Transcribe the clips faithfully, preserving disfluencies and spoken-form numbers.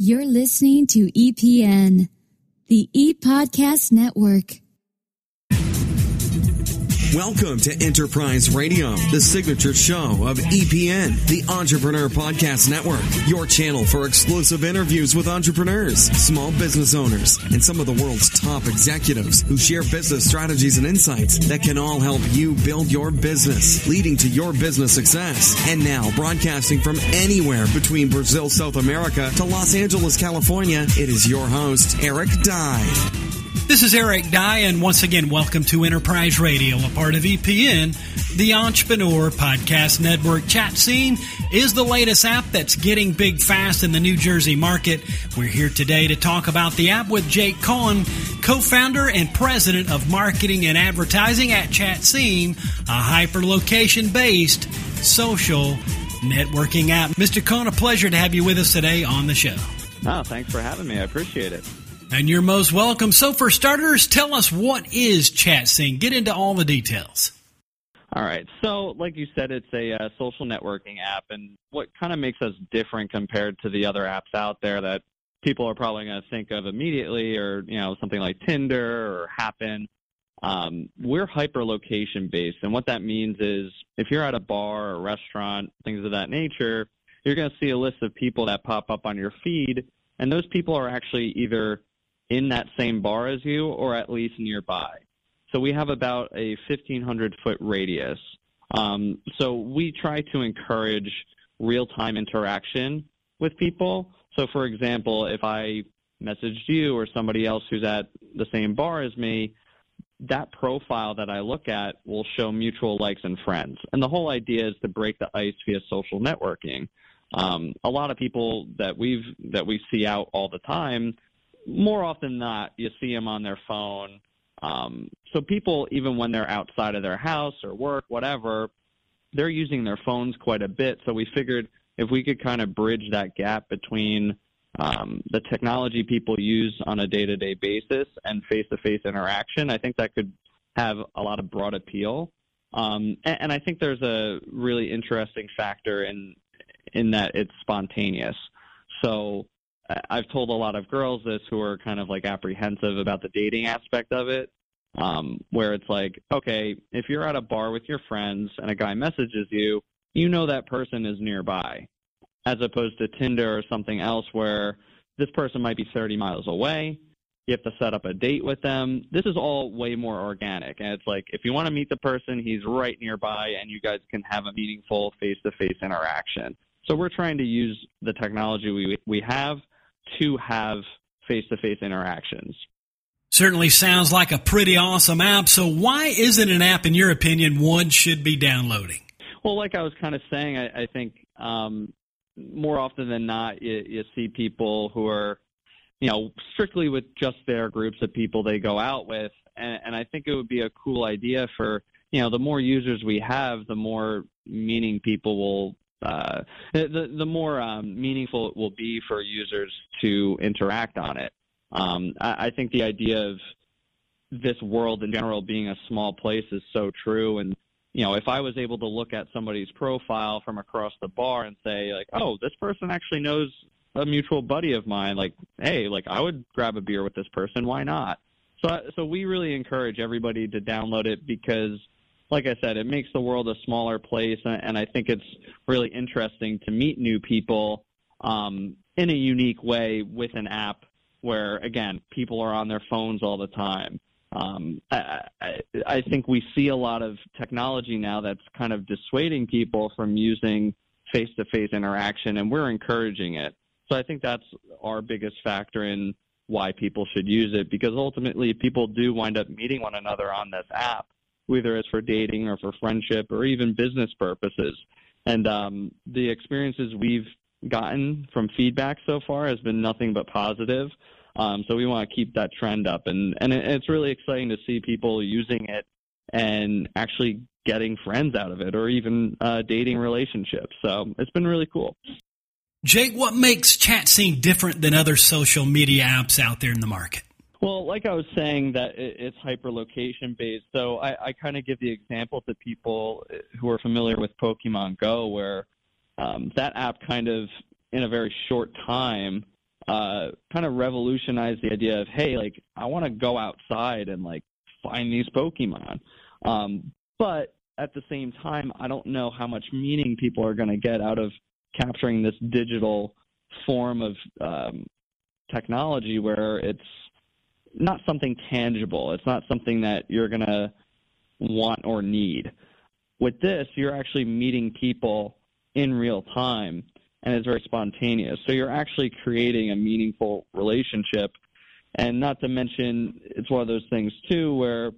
You're listening to E P N, the E-Podcast Network. Welcome to Enterprise Radio, the signature show of E P N, the Entrepreneur Podcast Network, your channel for exclusive interviews with entrepreneurs, small business owners, and some of the world's top executives who share business strategies and insights that can all help you build your business, leading to your business success. And now, broadcasting from anywhere between Brazil, South America to Los Angeles, California, it is your host, Eric Dye. This is Eric Dye, and once again, welcome to Enterprise Radio, a part of E P N, the Entrepreneur Podcast Network. Chat Scene is the latest app that's getting big fast in the New Jersey market. We're here today to talk about the app with Jake Cohen, co-founder and president of marketing and advertising at Chat Scene, a hyper-location-based social networking app. Mister Cohen, a pleasure to have you with us today on the show. Oh, thanks for having me. I appreciate it. And you're most welcome. So for starters, tell us, what is Chat Scene? Get into all the details. All right. So like you said, it's a uh, social networking app. And what kind of makes us different compared to the other apps out there that people are probably going to think of immediately, or, you know, something like Tinder or Happen, um, we're hyper-location based. And what that means is if you're at a bar or restaurant, things of that nature, you're going to see a list of people that pop up on your feed. And those people are actually either in that same bar as you, or at least nearby. So we have about a fifteen hundred foot radius. Um, so we try to encourage real-time interaction with people. So for example, if I messaged you or somebody else who's at the same bar as me, that profile that I look at will show mutual likes and friends. And the whole idea is to break the ice via social networking. Um, a lot of people that we've that we see out all the time, more often than not, you see them on their phone. Um, so people, even when they're outside of their house or work, whatever, they're using their phones quite a bit. So we figured if we could kind of bridge that gap between um, the technology people use on a day-to-day basis and face-to-face interaction, I think that could have a lot of broad appeal. Um, and, and I think there's a really interesting factor in in that it's spontaneous. So I've told a lot of girls this who are kind of like apprehensive about the dating aspect of it, um, where it's like, okay, if you're at a bar with your friends and a guy messages you, you know that person is nearby, as opposed to Tinder or something else where this person might be thirty miles away. You have to set up a date with them. This is all way more organic. And it's like, if you want to meet the person, he's right nearby and you guys can have a meaningful face-to-face interaction. So we're trying to use the technology we we have to have face-to-face interactions. Certainly sounds like a pretty awesome app. So why isn't an app, in your opinion, one should be downloading? Well, like I was kind of saying, I, I think um, more often than not, you, you see people who are, you know, strictly with just their groups of people they go out with. And, and I think it would be a cool idea for, you know, the more users we have, the more meaning people will Uh, the the more um, meaningful it will be for users to interact on it. Um, I, I think the idea of this world in general being a small place is so true. And, you know, if I was able to look at somebody's profile from across the bar and say, like, oh, this person actually knows a mutual buddy of mine, like, hey, like, I would grab a beer with this person. Why not? So, so we really encourage everybody to download it because, like I said, it makes the world a smaller place, and I think it's really interesting to meet new people um, in a unique way with an app where, again, people are on their phones all the time. Um, I, I, I think we see a lot of technology now that's kind of dissuading people from using face-to-face interaction, and we're encouraging it. So I think that's our biggest factor in why people should use it, because ultimately people do wind up meeting one another on this app, whether it's for dating or for friendship or even business purposes. And um, the experiences we've gotten from feedback so far has been nothing but positive. Um, so we want to keep that trend up. And, and it's really exciting to see people using it and actually getting friends out of it, or even uh, dating relationships. So it's been really cool. Jake, what makes Chat Scene different than other social media apps out there in the market? Well, like I was saying, that it's hyper-location based. So I, I kind of give the example to people who are familiar with Pokemon Go, where um, that app kind of, in a very short time, uh, kind of revolutionized the idea of, hey, like, I want to go outside and, like, find these Pokemon. Um, but at the same time, I don't know how much meaning people are going to get out of capturing this digital form of um, technology where it's not something tangible. It's not something that you're going to want or need. With this, you're actually meeting people in real time, and it's very spontaneous. So you're actually creating a meaningful relationship. And not to mention, it's one of those things, too, where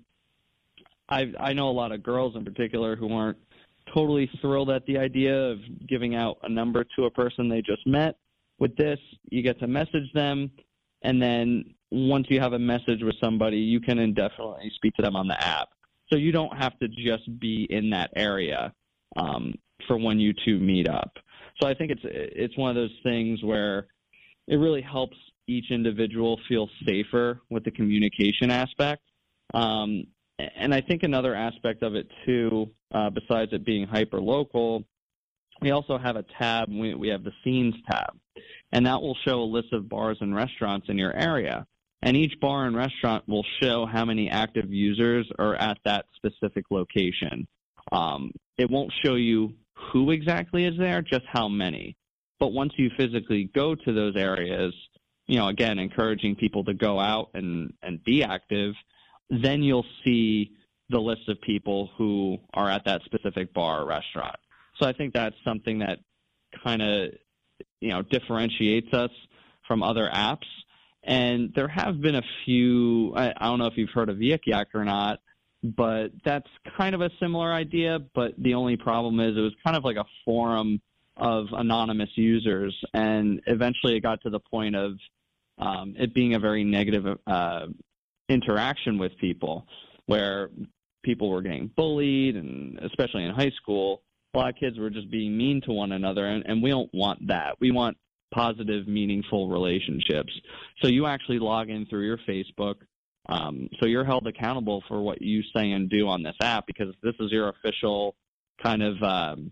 I I know a lot of girls in particular who aren't totally thrilled at the idea of giving out a number to a person they just met. With this, you get to message them, and then once you have a message with somebody, you can indefinitely speak to them on the app. So you don't have to just be in that area um, for when you two meet up. So I think it's it's one of those things where it really helps each individual feel safer with the communication aspect. Um, and I think another aspect of it, too, uh, besides it being hyper-local, we also have a tab. We, we have the Scenes tab, and that will show a list of bars and restaurants in your area. And each bar and restaurant will show how many active users are at that specific location. Um, it won't show you who exactly is there, just how many. But once you physically go to those areas, you know, again, encouraging people to go out and, and be active, then you'll see the list of people who are at that specific bar or restaurant. So I think that's something that kind of, you know, differentiates us from other apps. And there have been a few, I, I don't know if you've heard of Yik Yak or not, but that's kind of a similar idea. But the only problem is it was kind of like a forum of anonymous users. And eventually it got to the point of um, it being a very negative uh, interaction with people, where people were getting bullied, and especially in high school, a lot of kids were just being mean to one another. And, and we don't want that. We want positive, meaningful relationships. So you actually log in through your Facebook. Um, so you're held accountable for what you say and do on this app, because this is your official kind of um,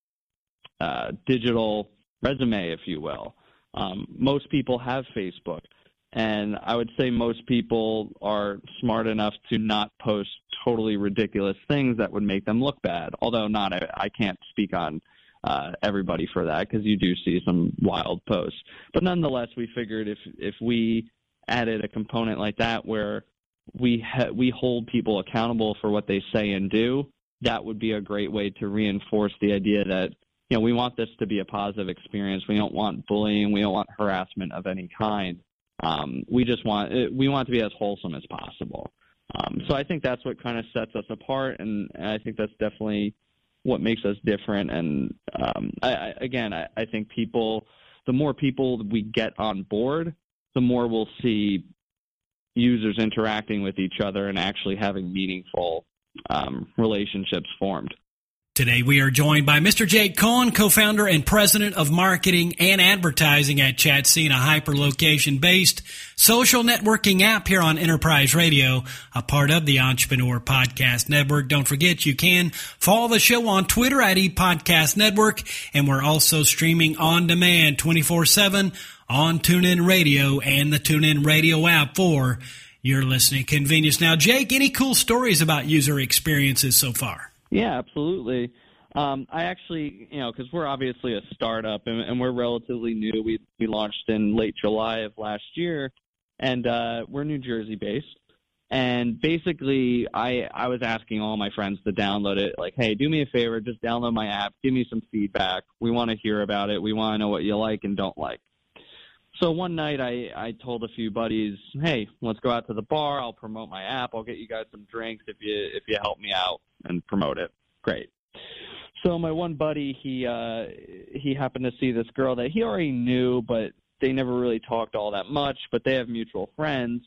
uh, digital resume, if you will. Um, most people have Facebook, and I would say most people are smart enough to not post totally ridiculous things that would make them look bad, although not, I, I can't speak on Uh, everybody for that, because you do see some wild posts. But nonetheless, we figured if if we added a component like that where we ha- we hold people accountable for what they say and do, that would be a great way to reinforce the idea that, you know, we want this to be a positive experience. We don't want bullying. We don't want harassment of any kind. Um, we just want we want it to be as wholesome as possible. Um, so I think that's what kind of sets us apart, and, and I think that's definitely what makes us different. And um, I, I, again, I, I think people, the more people we get on board, the more we'll see users interacting with each other and actually having meaningful um, relationships formed. Today we are joined by Mister Jake Cohen, co-founder and president of marketing and advertising at Chatseen, a hyper-location-based social networking app here on Enterprise Radio, a part of the Entrepreneur Podcast Network. Don't forget, you can follow the show on Twitter at ePodcast Network, and we're also streaming on demand twenty-four seven on TuneIn Radio and the TuneIn Radio app for your listening convenience. Now, Jake, any cool stories about user experiences so far? Yeah, absolutely. Um, I actually, you know, because we're obviously a startup and, and we're relatively new. We we launched in late July of last year, and uh, we're New Jersey based. And basically, I I was asking all my friends to download it. Like, hey, do me a favor, just download my app. Give me some feedback. We want to hear about it. We want to know what you like and don't like. So one night, I I told a few buddies, hey, let's go out to the bar. I'll promote my app. I'll get you guys some drinks if you if you help me out and promote it. Great. So my one buddy, he uh, he happened to see this girl that he already knew, but they never really talked all that much, but they have mutual friends,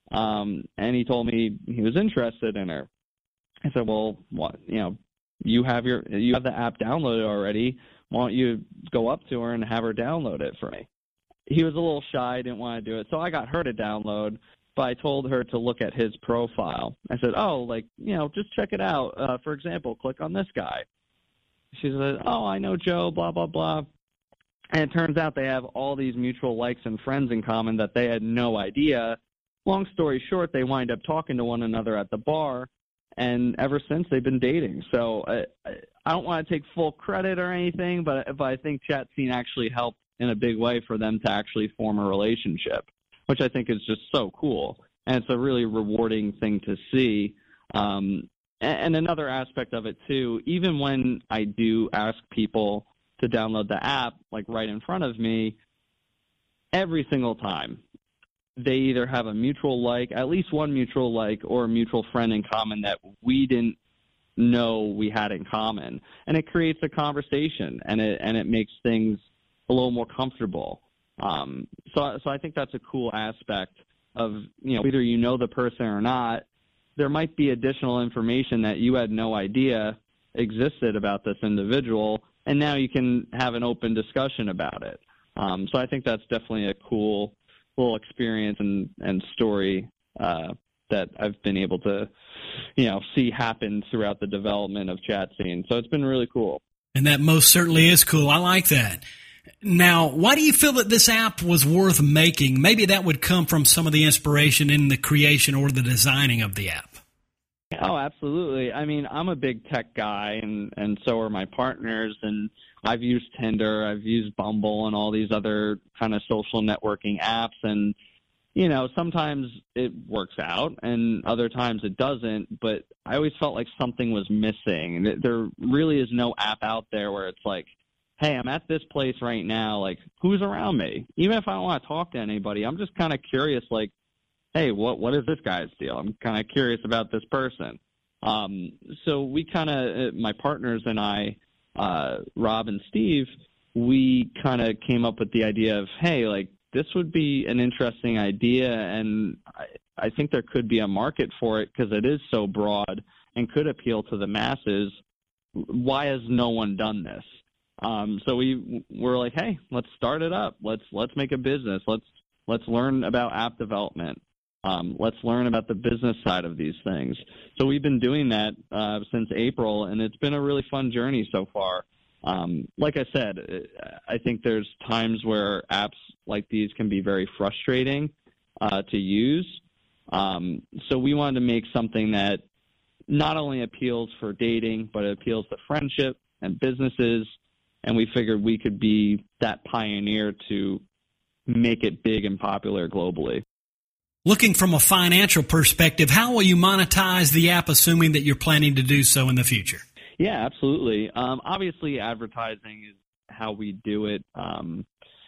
um, and he told me he was interested in her. I said, well, what, you know, you have your you have the app downloaded already. Why don't you go up to her and have her download it for me? He was a little shy, didn't want to do it, so I got her to download. But I told her to look at his profile. I said, oh, like, you know, just check it out. Uh, for example, click on this guy. She said, oh, I know Joe, blah, blah, blah. And it turns out they have all these mutual likes and friends in common that they had no idea. Long story short, they wind up talking to one another at the bar, and ever since they've been dating. So I, I don't want to take full credit or anything, but, but I think ChatScene actually helped in a big way for them to actually form a relationship, which I think is just so cool. And it's a really rewarding thing to see. Um, and, and another aspect of it, too, even when I do ask people to download the app, like right in front of me, every single time, they either have a mutual like, at least one mutual like, or a mutual friend in common that we didn't know we had in common. And it creates a conversation, and it and it makes things a little more comfortable. Um, so, so I think that's a cool aspect of, you know, either you know the person or not, there might be additional information that you had no idea existed about this individual, and now you can have an open discussion about it. Um, so I think that's definitely a cool little experience and, and story uh, that I've been able to, you know, see happen throughout the development of ChatScene. So it's been really cool. And that most certainly is cool. I like that. Now, why do you feel that this app was worth making? Maybe that would come from some of the inspiration in the creation or the designing of the app. Oh, absolutely. I mean, I'm a big tech guy, and, and so are my partners, and I've used Tinder, I've used Bumble, and all these other kind of social networking apps, and, you know, sometimes it works out, and other times it doesn't, but I always felt like something was missing. There really is no app out there where it's like, hey, I'm at this place right now, like, who's around me? Even if I don't want to talk to anybody, I'm just kind of curious, like, hey, what what is this guy's deal? I'm kind of curious about this person. Um, so we kind of, my partners and I, uh, Rob and Steve, we kind of came up with the idea of, hey, like, this would be an interesting idea, and I, I think there could be a market for it because it is so broad and could appeal to the masses. Why has no one done this? Um, so we were like, hey, let's start it up. Let's let's make a business. Let's let's learn about app development. Um, let's learn about the business side of these things. So we've been doing that uh, since April, and it's been a really fun journey so far. Um, like I said, I think there's times where apps like these can be very frustrating uh, to use. Um, so we wanted to make something that not only appeals for dating, but it appeals to friendship and businesses, and we figured we could be that pioneer to make it big and popular globally. Looking from a financial perspective, how will you monetize the app, assuming that you're planning to do so in the future? Yeah, absolutely. Um, obviously, advertising is how we do it, um,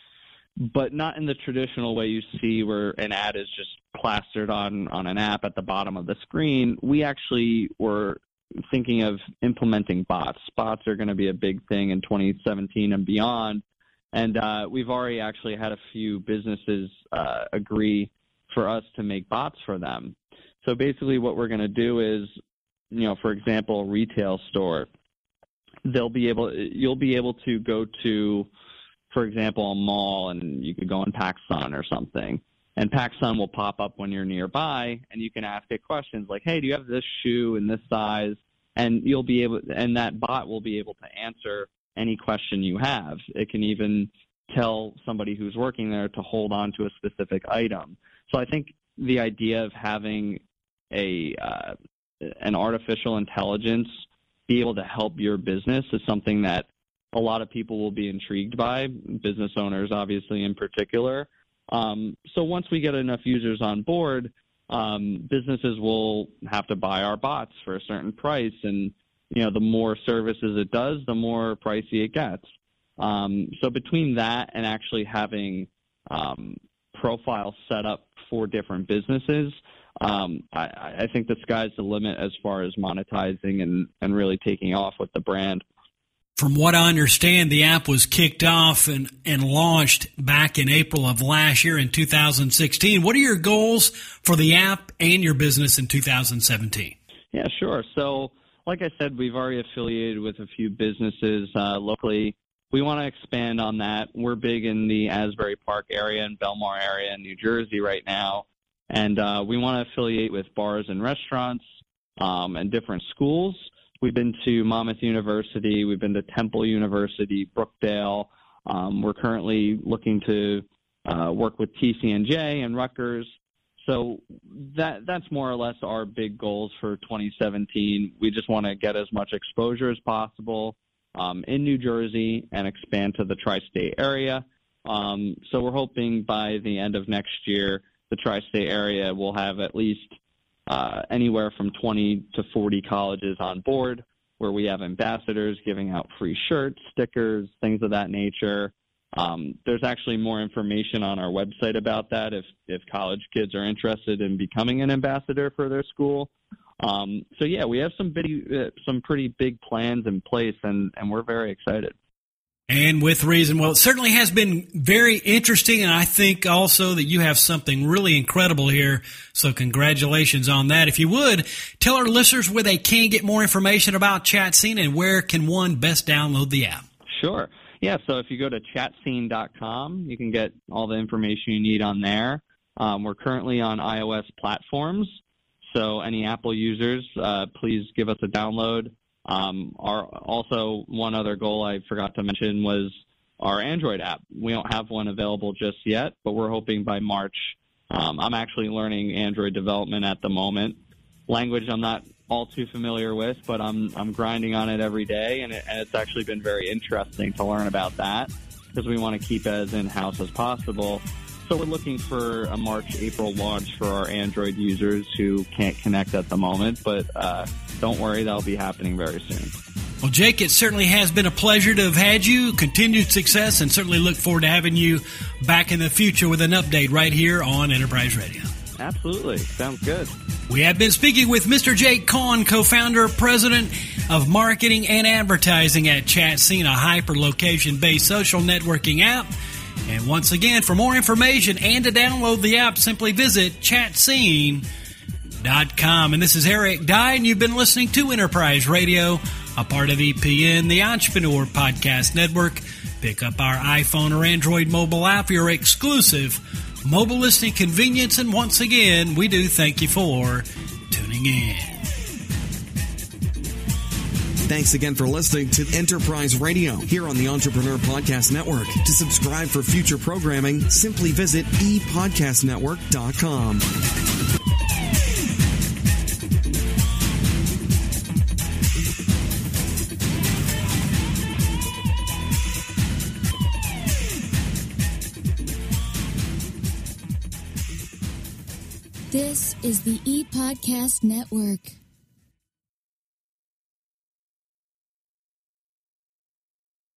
but not in the traditional way you see where an ad is just plastered on, on an app at the bottom of the screen. We actually were thinking of implementing bots. Bots are going to be a big thing in twenty seventeen and beyond, and uh, we've already actually had a few businesses uh, agree for us to make bots for them. So basically what we're going to do is, you know, for example, a retail store, they'll be able, you'll be able to go to, for example, a mall, and you could go on PacSun or something, and PacSun will pop up when you're nearby, and you can ask it questions like, hey, do you have this shoe in this size? And you'll be able, and that bot will be able to answer any question you have. It can even tell somebody who's working there to hold on to a specific item. So I think the idea of having a uh, an artificial intelligence be able to help your business is something that a lot of people will be intrigued by, business owners obviously in particular. Um, so once we get enough users on board, um, businesses will have to buy our bots for a certain price, and you know, the more services it does, the more pricey it gets. Um, so between that and actually having um, profiles set up for different businesses, um, I, I think the sky's the limit as far as monetizing and, and really taking off with the brand. From what I understand, the app was kicked off and, and launched back in April of last year in two thousand sixteen. What are your goals for the app and your business in two thousand seventeen? Yeah, sure. So like I said, we've already affiliated with a few businesses uh, locally. We want to expand on that. We're big in the Asbury Park area and Belmar area in New Jersey right now. And uh, we want to affiliate with bars and restaurants um, and different schools. We've been to Monmouth University. We've been to Temple University, Brookdale. Um, we're currently looking to uh, work with T C N J and Rutgers. So that that's more or less our big goals for twenty seventeen. We just want to get as much exposure as possible um, in New Jersey and expand to the tri-state area. Um, so we're hoping by the end of next year, the tri-state area will have at least uh, anywhere from twenty to forty colleges on board, where we have ambassadors giving out free shirts, stickers, things of that nature. Um, there's actually more information on our website about that if, if college kids are interested in becoming an ambassador for their school. Um, so, yeah, we have some, big, uh, some pretty big plans in place, and, and we're very excited. And with reason. Well, it certainly has been very interesting, and I think also that you have something really incredible here, so congratulations on that. If you would, tell our listeners where they can get more information about ChatScene and where can one best download the app. Sure. Yeah, so if you go to chat scene dot com, you can get all the information you need on there. Um, we're currently on iOS platforms, so any Apple users, uh, please give us a download. Um, our also one other goal I forgot to mention was our Android app. We don't have one available just yet, but we're hoping by March. Um, I'm actually learning Android development at the moment. Language I'm not all too familiar with, but I'm I'm grinding on it every day, and, it, and it's actually been very interesting to learn about that because we want to keep it as in-house as possible. So we're looking for a March, April launch for our Android users who can't connect at the moment, but uh, don't worry, that'll be happening very soon. Well, Jake, it certainly has been a pleasure to have had you. Continued success, and certainly look forward to having you back in the future with an update right here on Enterprise Radio. Absolutely. Sounds good. We have been speaking with Mister Jake Cohn, co-founder, president of marketing and advertising at ChatScene, a hyper-location-based social networking app. And once again, for more information and to download the app, simply visit chat scene dot com. And this is Eric Dye, and you've been listening to Enterprise Radio, a part of E P N, the Entrepreneur Podcast Network. Pick up our iPhone or Android mobile app for your exclusive mobile listening convenience. And once again, we do thank you for tuning in. Thanks again for listening to Enterprise Radio here on the Entrepreneur Podcast Network. To subscribe for future programming, simply visit e podcast network dot com. This is the E-Podcast Network.